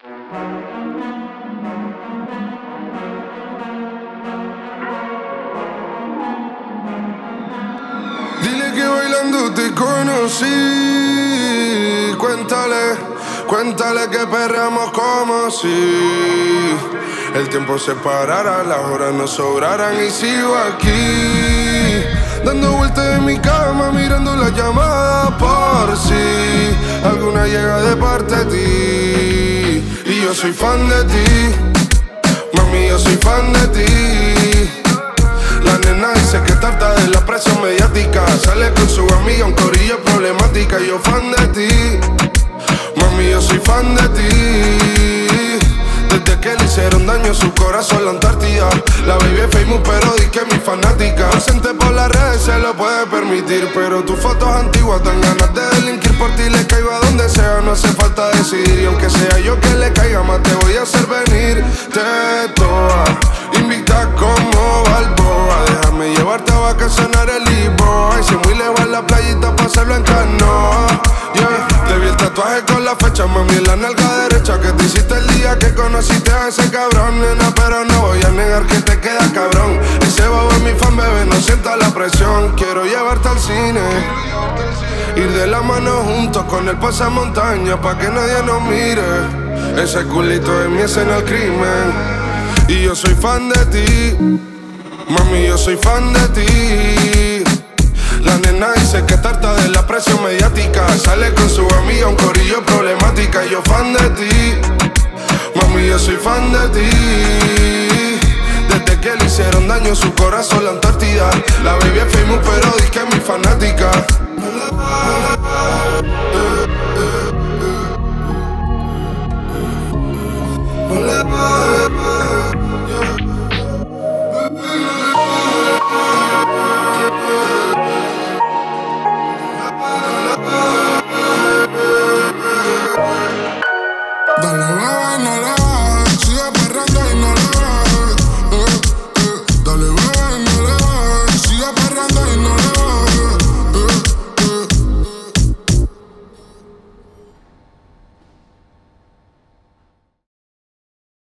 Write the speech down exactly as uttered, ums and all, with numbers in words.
Dile que bailando te conocí. Cuéntale, cuéntale que perreamos como si el tiempo se parara, las horas no sobraran. Y sigo aquí, dando vueltas en mi cama, mirando la llamada por si alguna llega de parte de ti. Y yo soy fan de ti, mami, yo soy fan de ti. La nena dice que tarta de la presión mediática. Sale con su amiga, un corillo problemática. Y yo fan de ti, mami, yo soy fan de ti. Desde que le hicieron daño a su corazón la Antártida. La baby es famous pero di que es mi fanática. Ausente por las redes se lo puede permitir, pero tus fotos antiguas dan ganas de delinquir. Por ti le caigo a donde sea, no hace falta decidir. Y aunque sea yo que le caiga más, te voy a hacer venir. Te toa, invicta como Balboa. Déjame llevarte a vacacionar el Libro. Ay, si muy lejos a la playita pa' hacerlo en canoa. Yeah. Te vi el tatuaje con la fecha, mami, en la nalga derecha. Que te hiciste el día que conociste a ese cabrón, nena, pero no voy a negar que te queda cabrón. Ese bobo es mi fan, bebé, no sienta la presión. Quiero llevarte al cine, ir de la mano juntos con el pasamontaña pa' que nadie nos mire. Ese culito es mi escena al crimen. Y yo soy fan de ti, mami, yo soy fan de ti. La nena dice que tarta de la presión mediática. Sale con su amiga, un corillo problemática. Y yo fan de ti, mami, yo soy fan de ti. Desde que le hicieron daño a su corazón la Antártida. La baby es famous pero di que es mi fanática. Dale, bebé, no le